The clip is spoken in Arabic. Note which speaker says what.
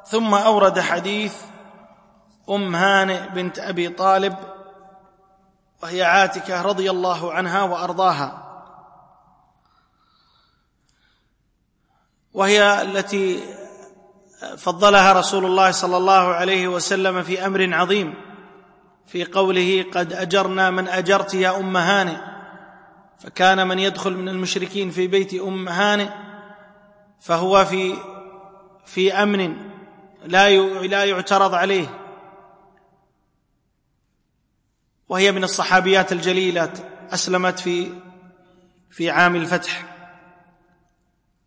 Speaker 1: ثم أورد حديث هانئ بنت أبي طالب، وهي عاتكة رضي الله عنها وأرضاها، وهي التي فضلها رسول الله صلى الله عليه وسلم في أمر عظيم في قوله: قد أجرنا من أجرت يا هانئ. فكان من يدخل من المشركين في بيت هانئ فهو في أمن لا يعترض عليه، وهي من الصحابيات الجليلات، أسلمت في عام الفتح.